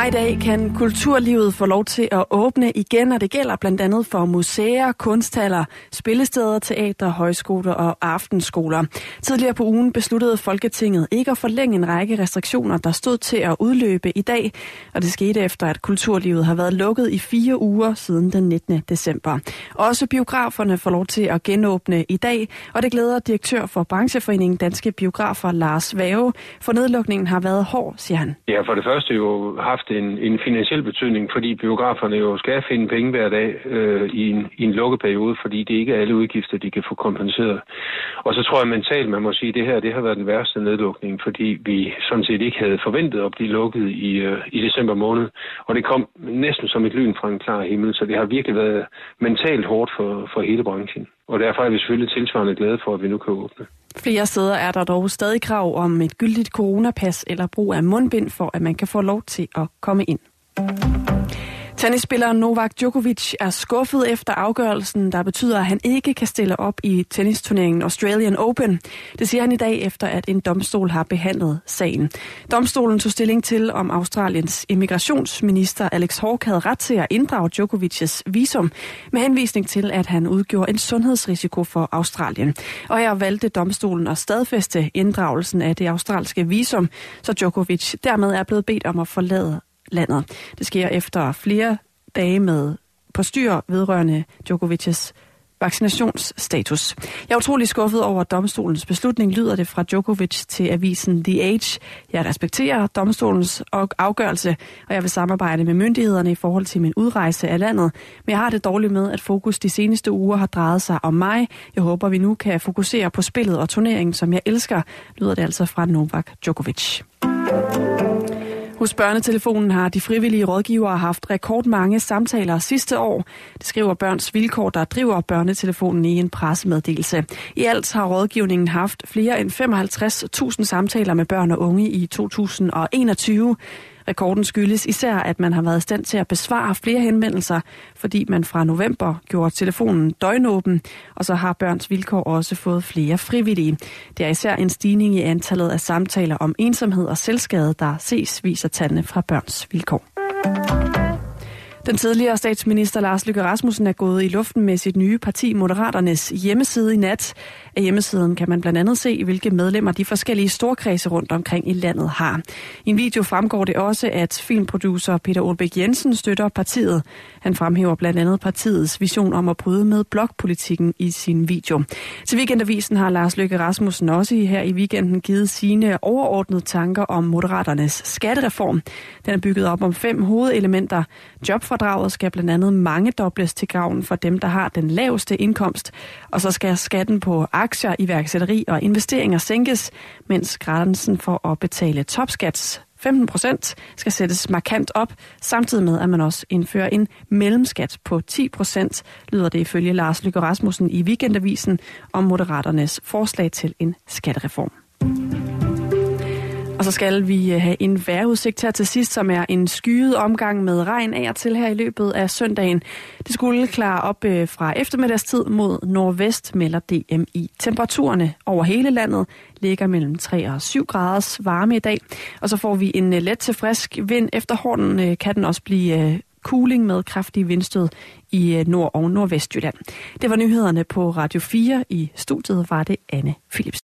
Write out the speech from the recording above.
Fra i dag kan kulturlivet få lov til at åbne igen, og det gælder blandt andet for museer, kunsthaller, spillesteder, teater, højskoler og aftenskoler. Tidligere på ugen besluttede Folketinget ikke at forlænge en række restriktioner, der stod til at udløbe i dag, og det skete efter, at kulturlivet har været lukket i 4 uger siden den 19. december. Også biograferne får lov til at genåbne i dag, og det glæder direktør for brancheforeningen Danske Biografer, Lars Vave, for nedlukningen har været hård, siger han. Ja, for det første jo haft en finansiel betydning, fordi biograferne jo skal finde penge hver dag i en lukket periode, fordi det ikke er alle udgifter, de kan få kompenseret. Og så tror jeg mentalt, man må sige, at det har været den værste nedlukning, fordi vi sådan set ikke havde forventet at blive lukket i december måned. Og det kom næsten som et lyn fra en klar himmel, så det har virkelig været mentalt hårdt for hele branchen. Og derfor er vi selvfølgelig tilsvarende glade for, at vi nu kan åbne. Flere steder er der dog stadig krav om et gyldigt coronapas eller brug af mundbind, for at man kan få lov til at komme ind. Tennisspilleren Novak Djokovic er skuffet efter afgørelsen, der betyder, at han ikke kan stille op i tennisturneringen Australian Open. Det siger han i dag, efter at en domstol har behandlet sagen. Domstolen tog stilling til, om Australiens immigrationsminister Alex Hawke havde ret til at inddrage Djokovic's visum, med henvisning til, at han udgjorde en sundhedsrisiko for Australien. Og her valgte domstolen at stadfæste inddragelsen af det australske visum, så Djokovic dermed er blevet bedt om at forlade landet. Det sker efter flere dage med på styr vedrørende Djokovic's vaccinationsstatus. Jeg er utrolig skuffet over domstolens beslutning, lyder det fra Djokovic til avisen The Age. Jeg respekterer domstolens afgørelse, og jeg vil samarbejde med myndighederne i forhold til min udrejse af landet. Men jeg har det dårligt med, at fokus de seneste uger har drejet sig om mig. Jeg håber, vi nu kan fokusere på spillet og turneringen, som jeg elsker, lyder det altså fra Novak Djokovic. Hos Børnetelefonen har de frivillige rådgivere haft rekordmange samtaler sidste år. Det skriver Børns Vilkår, der driver Børnetelefonen i en pressemeddelelse. I alt har rådgivningen haft flere end 55.000 samtaler med børn og unge i 2021. Rekorden skyldes især, at man har været i stand til at besvare flere henvendelser, fordi man fra november gjorde telefonen døgnåben, og så har Børns Vilkår også fået flere frivillige. Det er især en stigning i antallet af samtaler om ensomhed og selvskade, der ses, viser tallene fra Børns Vilkår. Den tidligere statsminister Lars Løkke Rasmussen er gået i luften med sit nye parti Moderaternes hjemmeside i nat. Af hjemmesiden kan man blandt andet se, hvilke medlemmer de forskellige storkredse rundt omkring i landet har. I en video fremgår det også, at filmproducer Peter Olbæk Jensen støtter partiet. Han fremhæver blandt andet partiets vision om at bryde med blokpolitikken i sin video. Til Weekendavisen har Lars Løkke Rasmussen også her i weekenden givet sine overordnede tanker om Moderaternes skattereform. Den er bygget op om 5 hovedelementer. Jobfradraget skal blandt andet mangedobles til gavn for dem, der har den laveste indkomst. Og så skal skatten på aktier, iværksætteri og investeringer sænkes, mens grænsen for at betale topskats 15% skal sættes markant op, samtidig med, at man også indfører en mellemskat på 10%, lyder det ifølge Lars Løkke Rasmussen i Weekendavisen om Moderaternes forslag til en skattereform. Og så skal vi have en vejrudsigt her til sidst, som er en skyet omgang med regn af og til her i løbet af søndagen. Det skulle klare op fra eftermiddagstid mod nordvest, melder DMI. Temperaturerne over hele landet ligger mellem 3 og 7 graders varme i dag. Og så får vi en let til frisk vind. Efter hornen kan den også blive kuling med kraftige vindstød i Nord- og Nordvestjylland. Det var nyhederne på Radio 4. I studiet var det Anne Philipsen.